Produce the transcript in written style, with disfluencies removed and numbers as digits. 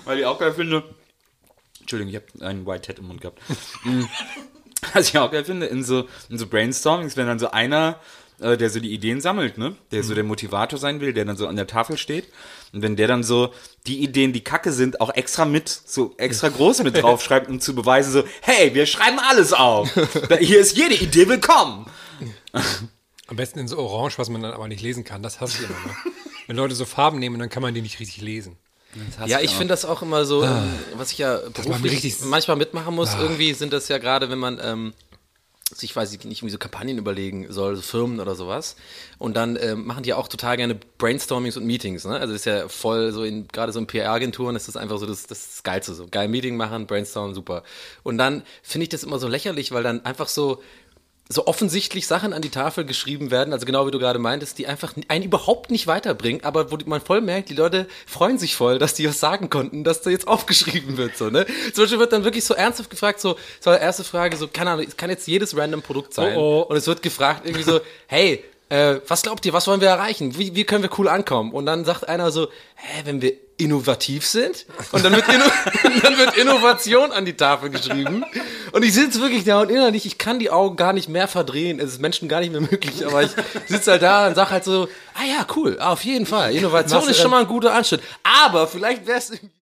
Weil ich auch geil finde, Entschuldigung, ich habe einen White Hat im Mund gehabt. Was ich auch geil finde, in so Brainstormings, wenn dann so einer, der so die Ideen sammelt, ne, der so der Motivator sein will, der dann so an der Tafel steht und wenn der dann so die Ideen, die kacke sind, auch extra groß mit draufschreibt, um zu beweisen so, hey, wir schreiben alles auf. Hier ist jede Idee willkommen. Am besten in so Orange, was man dann aber nicht lesen kann. Das hasse ich immer. Ne? Wenn Leute so Farben nehmen, dann kann man die nicht richtig lesen. Ja, ich finde das auch immer so, was ich ja beruflich manchmal mitmachen muss, irgendwie sind das ja gerade, wenn man sich, weiß ich nicht, irgendwie so Kampagnen überlegen soll, so Firmen oder sowas. Und dann machen die ja auch total gerne Brainstormings und Meetings, ne? Also das ist ja voll so gerade so in PR-Agenturen ist das einfach so das Geilste, so geil Meeting machen, Brainstormen, super. Und dann finde ich das immer so lächerlich, weil dann einfach so offensichtlich Sachen an die Tafel geschrieben werden, also genau wie du gerade meintest, die einfach einen überhaupt nicht weiterbringen, aber wo man voll merkt, die Leute freuen sich voll, dass die was sagen konnten, dass da jetzt aufgeschrieben wird, so, ne? Zum Beispiel wird dann wirklich so ernsthaft gefragt, so erste Frage, so, keine Ahnung, es kann jetzt jedes random Produkt sein. Und es wird gefragt irgendwie so, hey, was glaubt ihr, was wollen wir erreichen? Wie können wir cool ankommen? Und dann sagt einer so, wenn wir innovativ sind? Und dann wird Innovation an die Tafel geschrieben. Und ich sitze wirklich da und innerlich, ich kann die Augen gar nicht mehr verdrehen. Es ist Menschen gar nicht mehr möglich. Aber ich sitze halt da und sag halt so, ja, cool, auf jeden Fall. Innovation ist schon mal ein guter Anschritt. Aber vielleicht wäre es